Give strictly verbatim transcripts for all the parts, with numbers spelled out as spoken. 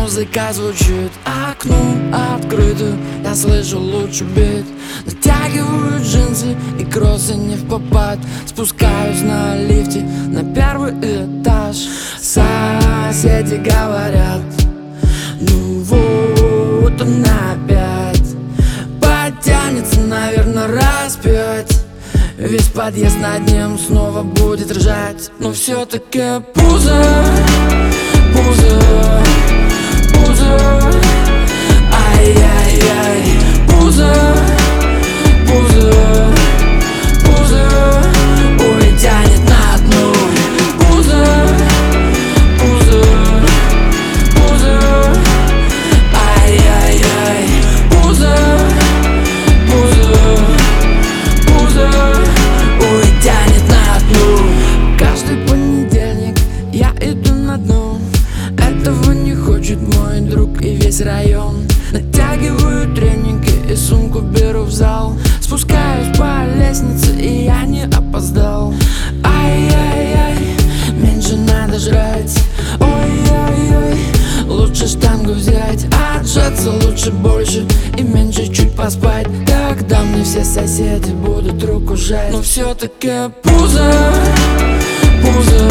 музыка звучит, окно открыто, я слышу лучше бит. Натягиваю джинсы и кроссы не впопад. Спускаюсь на лифте на первый этаж. Соседи говорят: ну вот он опять потянется, наверное, раз пять. Весь подъезд над ним снова будет ржать. Но все-таки пузо, пузо, пузо, ай-яй-яй, пузо, пузо, пузо, ой, тянет на дно. Пузо, пузо, пузо, ай-яй-яй, пузо, пузо, пузо, ой, тянет на дно. Каждый понедельник я иду на дно. Этого не хочет мой друг и весь район. Натягиваю тренинги и сумку беру в зал. Спускаюсь по лестнице, и я не опоздал. Ай-яй-яй, меньше надо жрать. Ой-ой-ой, лучше штангу взять. Отжаться лучше больше и меньше чуть поспать. Тогда мне все соседи будут руку жать. Но все-таки пузо, пузо,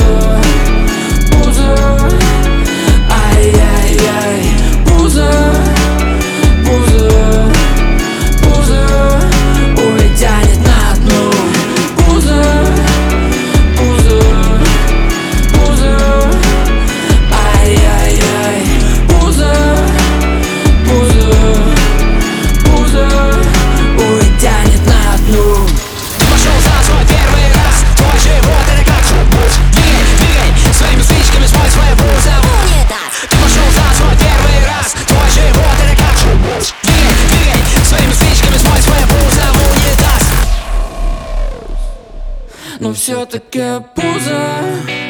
пузо, ай-яй-яй, пузо, пузо, пузо, ой, тянет на дно. Пузо, пузо, пузо, ай-яй-яй, пузо, пузо, пузо, ой, тянет на дно. Ты пошел за свой первый раз, твой живот это как шут-бут. Двигай, двигай, своими спичками смой своего зовут. Ты пошел за свой первый раз, твой живот это как шут-бут. Двигай, двигай, своими спичками смой своего зовут. Не даст. Но все-таки пузо.